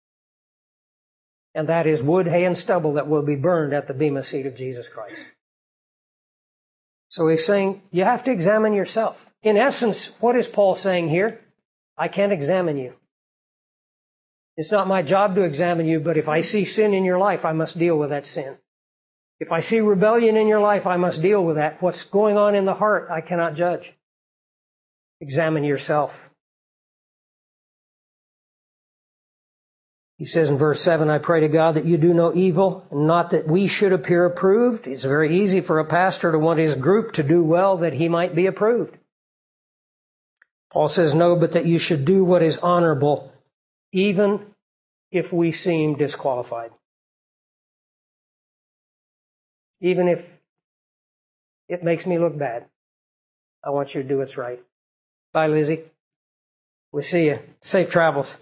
And that is wood, hay, and stubble that will be burned at the bema seat of Jesus Christ. So He's saying, you have to examine yourself. In essence, what is Paul saying here? I can't examine you. It's not my job to examine you, but if I see sin in your life, I must deal with that sin. If I see rebellion in your life, I must deal with that. What's going on in the heart, I cannot judge. Examine yourself. He says in verse 7, I pray to God that you do no evil, and not that we should appear approved. It's very easy for a pastor to want his group to do well that he might be approved. Paul says, no, but that you should do what is honorable, even if we seem disqualified. Even if it makes me look bad, I want you to do what's right. Bye, Lizzie. We'll see you. Safe travels.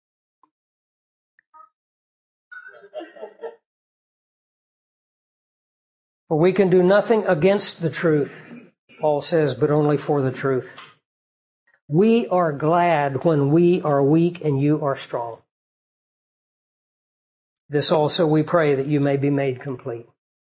For we can do nothing against the truth, Paul says, but only for the truth. We are glad when we are weak and you are strong. This also we pray that you may be made complete.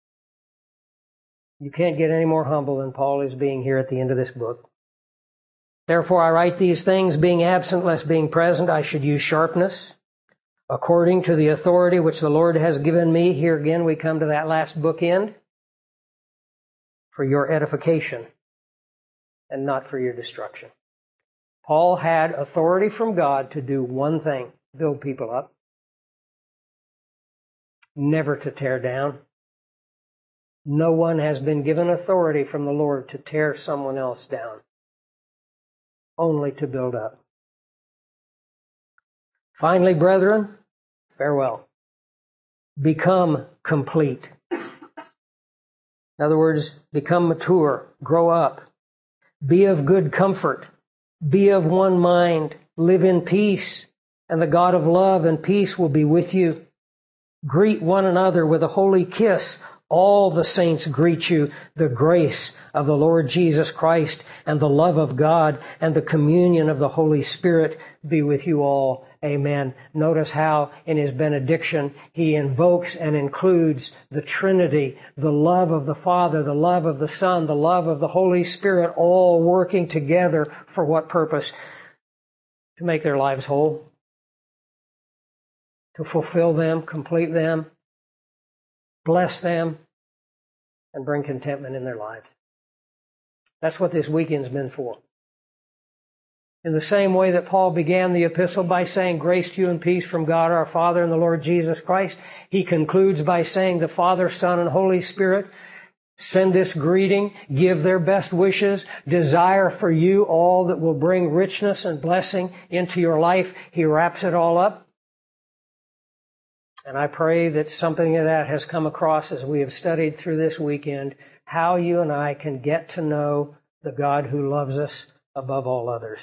You can't get any more humble than Paul is being here at the end of this book. Therefore I write these things, being absent lest being present I should use sharpness, according to the authority which the Lord has given me. Here again we come to that last bookend. For your edification and not for your destruction. Paul had authority from God to do one thing, build people up. Never to tear down. No one has been given authority from the Lord to tear someone else down. Only to build up. Finally, brethren, farewell. Become complete. In other words, become mature, grow up, be of good comfort, be of one mind, live in peace, and the God of love and peace will be with you. Greet one another with a holy kiss. All the saints greet you. The grace of the Lord Jesus Christ and the love of God and the communion of the Holy Spirit be with you all. Amen. Notice how in his benediction he invokes and includes the Trinity, the love of the Father, the love of the Son, the love of the Holy Spirit, all working together for what purpose? To make their lives whole, to fulfill them, complete them, bless them, and bring contentment in their lives. That's what this weekend's been for. In the same way that Paul began the epistle by saying, grace to you and peace from God our Father and the Lord Jesus Christ, he concludes by saying the Father, Son, and Holy Spirit send this greeting, give their best wishes, desire for you all that will bring richness and blessing into your life. He wraps it all up. And I pray that something of that has come across as we have studied through this weekend, how you and I can get to know the God who loves us above all others.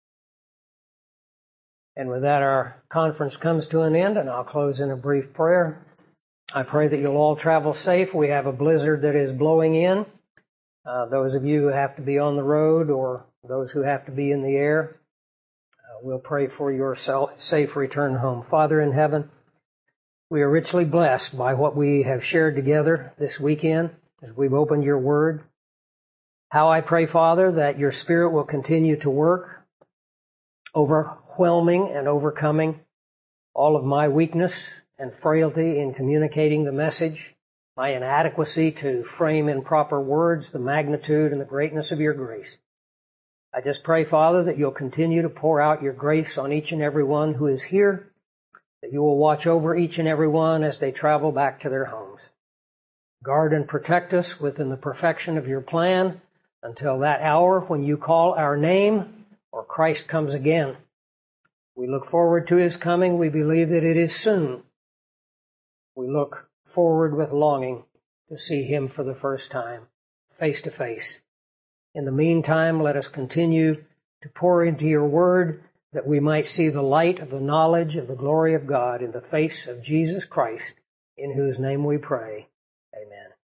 And with that, our conference comes to an end, and I'll close in a brief prayer. I pray that you'll all travel safe. We have a blizzard that is blowing in. Those of you who have to be on the road or those who have to be in the air, we'll pray for your safe return home. Father in heaven, we are richly blessed by what we have shared together this weekend as we've opened your word. How I pray, Father, that your Spirit will continue to work, overwhelming and overcoming all of my weakness and frailty in communicating the message, my inadequacy to frame in proper words the magnitude and the greatness of your grace. I just pray, Father, that you'll continue to pour out your grace on each and every one who is here, that you will watch over each and every one as they travel back to their homes. Guard and protect us within the perfection of your plan until that hour when you call our name or Christ comes again. We look forward to his coming. We believe that it is soon. We look forward with longing to see him for the first time, face to face. In the meantime, let us continue to pour into your word that we might see the light of the knowledge of the glory of God in the face of Jesus Christ, in whose name we pray. Amen.